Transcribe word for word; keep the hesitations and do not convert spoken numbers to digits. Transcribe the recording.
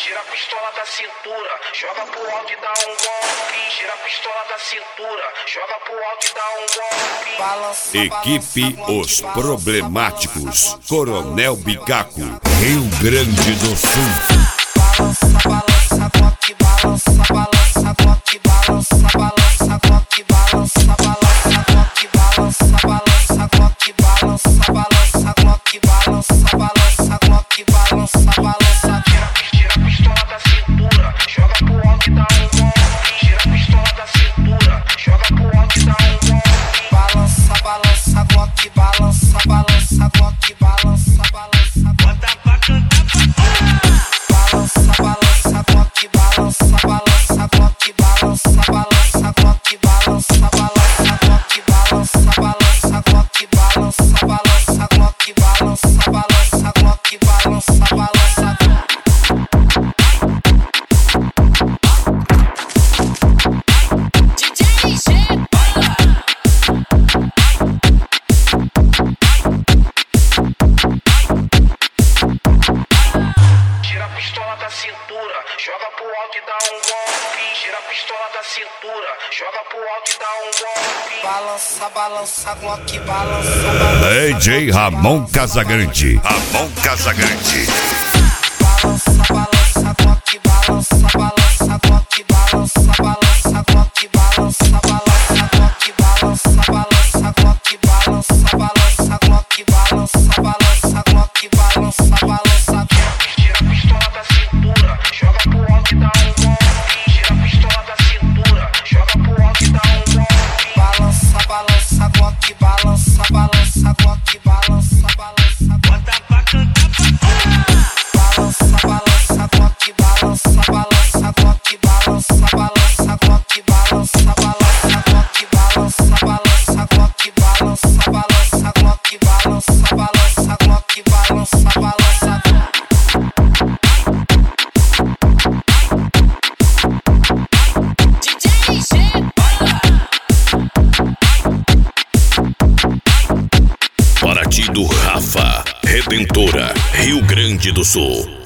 Tira a pistola da cintura, joga pro alto e dá um golpe. Tira a pistola da cintura, joga pro alto e dá um golpe. Equipe Os Problemáticos, Coronel Bicaco, Rio Grande do Sul. Balança, balança, balança, glock, balança, balança, glock, balança, balança, glock, balança, balança, glock, balança, balança, glock, balança, balança, glock, balança, balança. Tira a pistola da cintura, joga pro alto e dá um golpe. Tira a pistola da cintura, joga pro alto e dá um golpe. Balança, balança, glock, balança, balança, glock, balança, balança. Bota pra cantar pra balança, balança, glock, balança, balança, glock, balança, balança, glock, balança, balança, glock, balança, balança, glock, balança, balança, glock, balança, balança, glock, balança, balança. Tira a pistola da cintura, joga pro alto e dá um golpe. Tira a pistola da cintura, joga pro alto e dá um golpe. Balança, balança, glock, balança, balança. D J Ramon Casagrande, Ramon Casagrande. Balança, balança, glock, balança, balança, glock, balança, balança, glock, balança, balança, glock, balança, balança, glock, balança, balança, glock, balança, balança, glock, balança, balança. Tira a pistola da cintura, joga pro alto e dá um golpe. Tira a pistola da cintura, joga pro alto e dá um golpe. Balança, balança, glock, balança, balança, glock, balança, balança. Bota pra cantar pra balança, balança, glock, balança, balança, glock, balança, balança, glock, balança, balança, glock, balança, balança, glock, balança, balança, glock, balança, balança, glock, balança, balança. Paraty do Rafa, Redentora, Rio Grande do Sul.